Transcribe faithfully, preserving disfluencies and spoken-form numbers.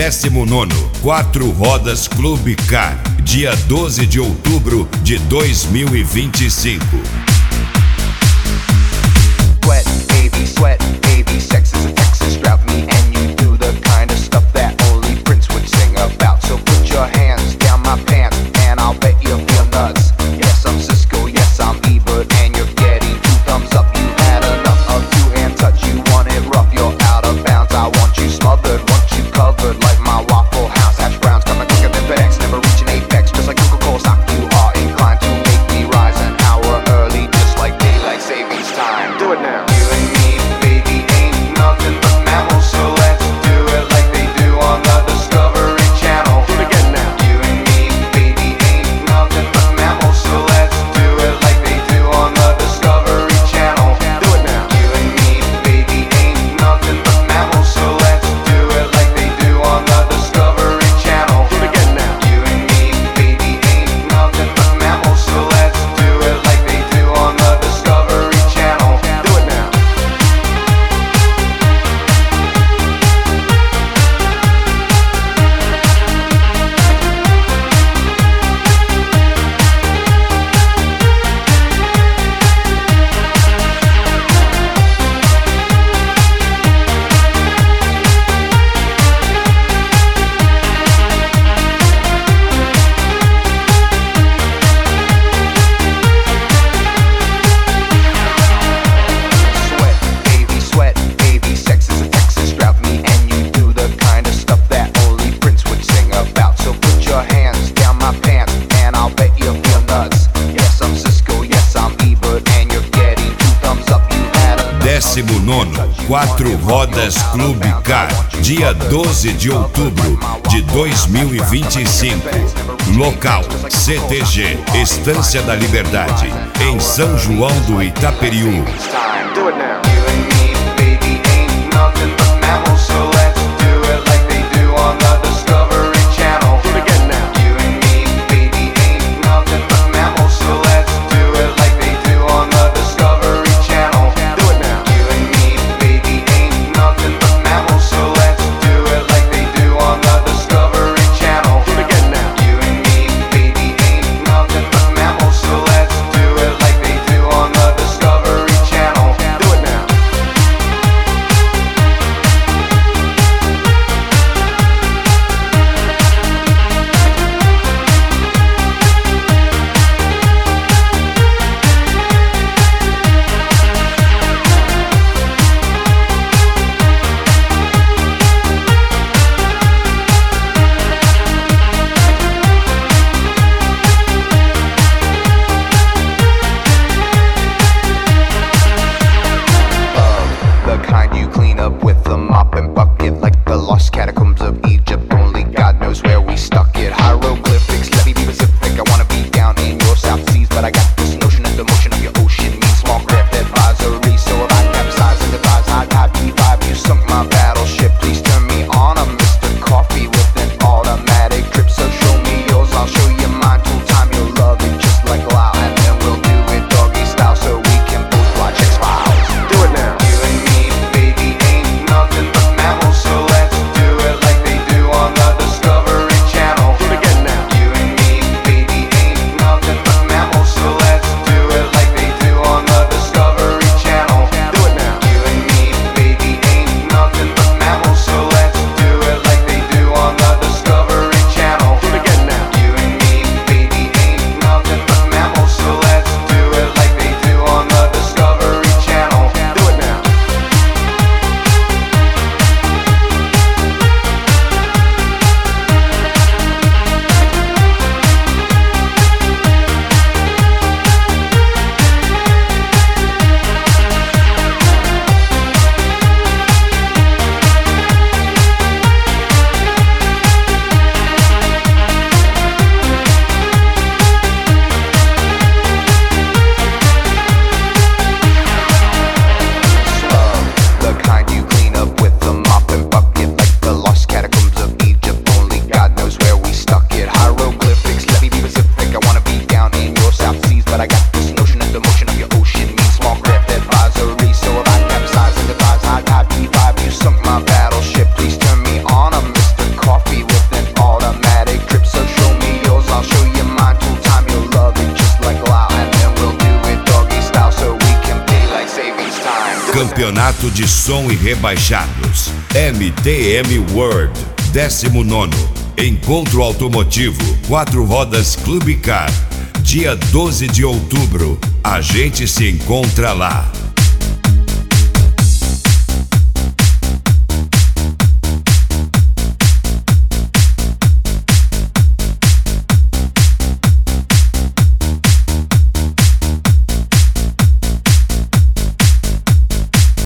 décimo nono Quatro Rodas Clube Car, dia doze de outubro de dois mil e vinte e cinco. Sweat, baby, sweat, baby, sex is a Texas drought me, and you do the kind of stuff that only Prince would sing about. So put your hands down my pants, and I'll bet you feel nuts. Yes, I'm Cisco, yes, I'm Ebert, and you're getting two thumbs up. You had enough of two-hand touch, you want it rough, you're out of bounds. I want you smothered, want you covered like my Waffle House hash browns, coming quicker than FedEx, never reaching apex, just like Coca-Cola stock. You are inclined to make me rise an hour early, just like daylight savings time. Do it now. You and me, baby, ain't nothing but mammals, so let's do it like they do on the Discovery Channel. Do it again now. You and me, baby, ain't nothing but mammals, so let's do it like they do on the Discovery Channel. Do it now. You and me, baby, ain't nothing but mammals, so let's do it like they do on the Discovery Channel. Do it again now. You and me, baby, ain't nothing but mammals, so let's do it like they do on the Discovery Channel. Do it now. Sweat, baby, sweat, baby, sex is a Texas drought me, and you do the kind of stuff that only Prince would sing about. So put your hands down my pants, and I'll bet you feel nuts. Yes, I'm Cisco, yes, I'm Ebert, and you're getting two thumbs up. You had a décimo nono Quatro Rodas Clube Car, dia doze de outubro de dois mil e vinte e cinco. Local C T G, Estância da Liberdade, em São João do Itaperiú. Do it now. You and me, baby, ain't nothing but mammals, so let's do it like they do on the Discovery Channel. Do it again now. You and me, baby, ain't nothing but mammals, so let's do it like they do on the Discovery Channel. Do it now. You and me, baby, ain't nothing but mammals, so let's do it like they do on the Discovery Channel. Do it again now. You and me, baby, ain't nothing but mammals, so let's do it like they do on the Discovery Channel. Do it now. Campeonato de Som e Rebaixados. M T M World. décimo nono. Encontro Automotivo Quatro Rodas Clube Car. Dia doze de outubro. A gente se encontra lá.